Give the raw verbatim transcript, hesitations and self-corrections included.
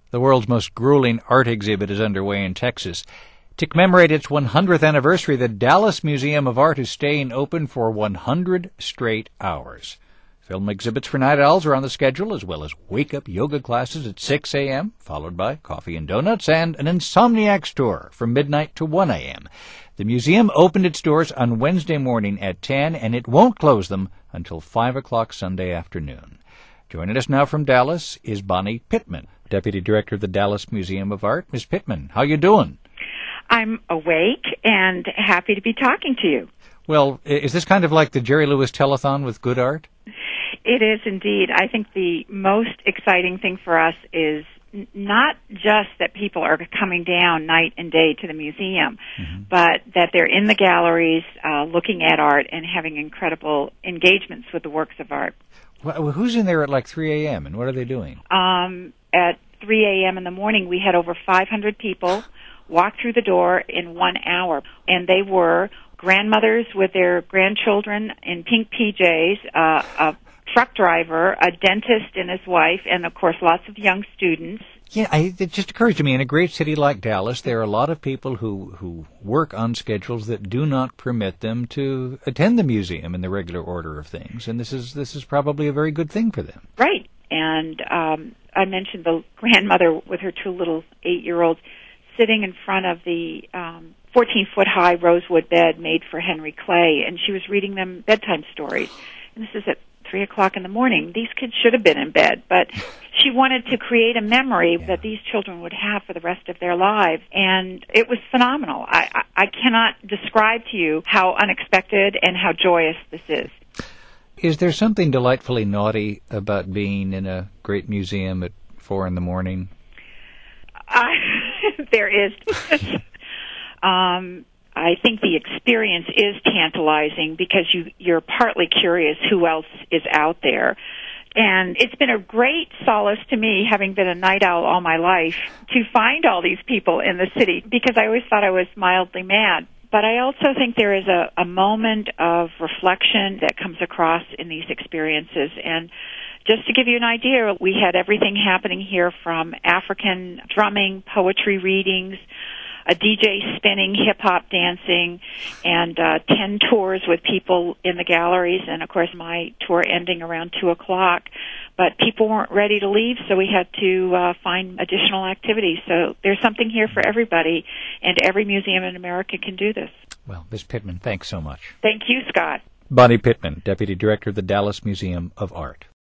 The world's most grueling art exhibit is underway in Texas. To commemorate its one hundredth anniversary, the Dallas Museum of Art is staying open for one hundred straight hours. Film exhibits for night owls are on the schedule, as well as wake-up yoga classes at six a.m., followed by coffee and donuts, and an Insomniacs tour from midnight to one a.m. The museum opened its doors on Wednesday morning at ten, and it won't close them until five o'clock Sunday afternoon. Joining us now from Dallas is Bonnie Pittman, Deputy Director of the Dallas Museum of Art. Miz Pittman, how you doing? I'm awake and happy to be talking to you. Well, is this kind of like the Jerry Lewis Telethon with good art? It is indeed. I think the most exciting thing for us is n- not just that people are coming down night and day to the museum, mm-hmm. but that they're in the galleries uh, looking at art and having incredible engagements with the works of art. Well, who's in there at like three a.m. and what are they doing? Um, at three a.m. in the morning, we had over five hundred people walk through the door in one hour, and they were grandmothers with their grandchildren in pink P Js, uh, a truck driver, a dentist and his wife, and, of course, lots of young students. Yeah, I, it just occurs to me, in a great city like Dallas, there are a lot of people who, who work on schedules that do not permit them to attend the museum in the regular order of things, and this is this is probably a very good thing for them. Right, and um, I mentioned the grandmother with her two little eight-year-olds sitting in front of the um, fourteen-foot-high rosewood bed made for Henry Clay, and she was reading them bedtime stories. And this is at three o'clock in the morning. These kids should have been in bed, but she wanted to create a memory yeah. that these children would have for the rest of their lives, and it was phenomenal. I, I, I cannot describe to you how unexpected and how joyous this is. Is there something delightfully naughty about being in a great museum at four in the morning? Uh, there is. um, I think the experience is tantalizing because you, you're partly curious who else is out there. And it's been a great solace to me, having been a night owl all my life, to find all these people in the city, because I always thought I was mildly mad. But I also think there is a, a moment of reflection that comes across in these experiences. And just to give you an idea, we had everything happening here from African drumming, poetry readings, a D J spinning, hip-hop dancing, and uh, ten tours with people in the galleries, and, of course, my tour ending around two o'clock. But people weren't ready to leave, so we had to uh, find additional activities. So there's something here for everybody, and every museum in America can do this. Well, Miz Pittman, thanks so much. Thank you, Scott. Bonnie Pittman, Deputy Director of the Dallas Museum of Art.